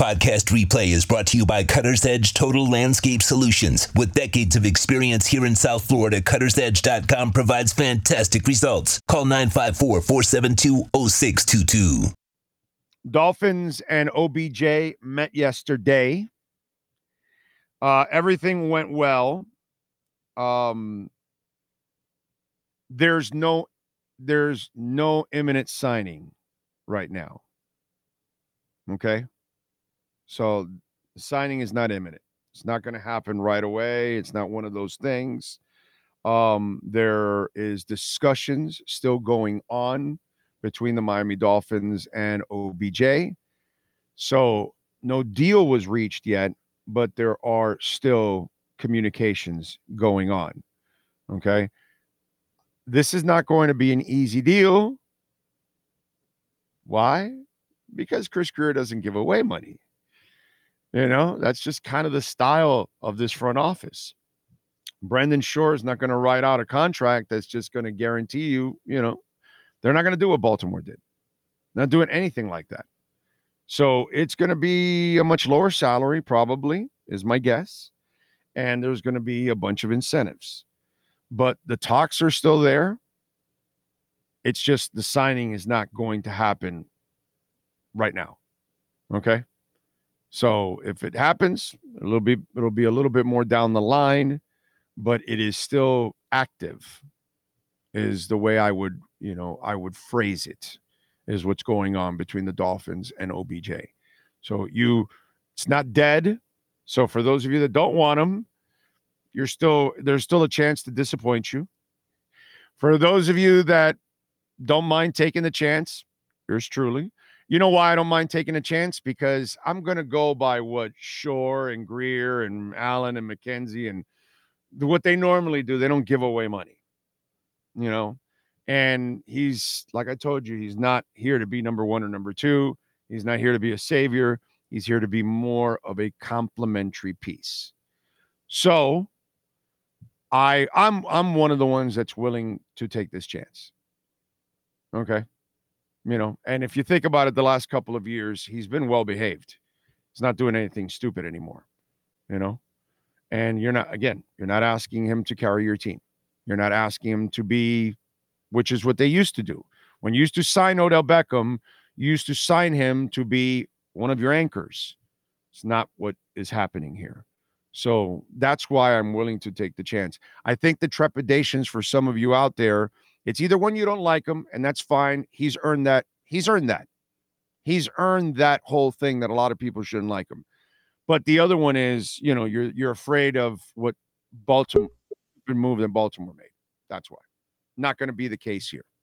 podcast replay is brought to you by Cutter's Edge Total Landscape Solutions. With decades of experience here in South Florida, CuttersEdge.com provides fantastic results. Call 954-472-0622. Dolphins and OBJ met yesterday. Everything went well. There's no imminent signing right now. Okay? So the signing is not imminent. It's not going to happen right away. It's not one of those things. There is discussions still going on between the Miami Dolphins and OBJ. So no deal was reached yet, but there are still communications going on. Okay? This is not going to be an easy deal. Why? Because Chris Grier doesn't give away money. You know, that's just kind of the style of this front office. Brendan Shore is not going to write out a contract that's just going to guarantee you, they're not going to do what Baltimore did. Not doing anything like that. So it's going to be a much lower salary, probably, is my guess. And there's going to be a bunch of incentives. But the talks are still there. It's just the signing is not going to happen right now. Okay? So if it happens, it'll be a little bit more down the line, but it is still active, is the way I would phrase it, is what's going on between the Dolphins and OBJ. So it's not dead. So for those of you that don't want him, there's still a chance to disappoint you. For those of you that don't mind taking the chance, yours truly. You know why I don't mind taking a chance? Because I'm going to go by what Shore and Grier and Allen and McKenzie and what they normally do. They don't give away money, and he's, like I told you, he's not here to be number one or number two. He's not here to be a savior. He's here to be more of a complementary piece. So I'm one of the ones that's willing to take this chance. Okay. And if you think about it, the last couple of years, he's been well behaved. He's not doing anything stupid anymore, and you're not asking him to carry your team. You're not asking him to be, which is what they used to do. When you used to sign Odell Beckham, you used to sign him to be one of your anchors. It's not what is happening here. So that's why I'm willing to take the chance. I think the trepidations for some of you out there, it's either one, you don't like him, and that's fine. He's earned that. He's earned that whole thing that a lot of people shouldn't like him. But the other one is, you're afraid of what move that Baltimore made. That's why. Not going to be the case here.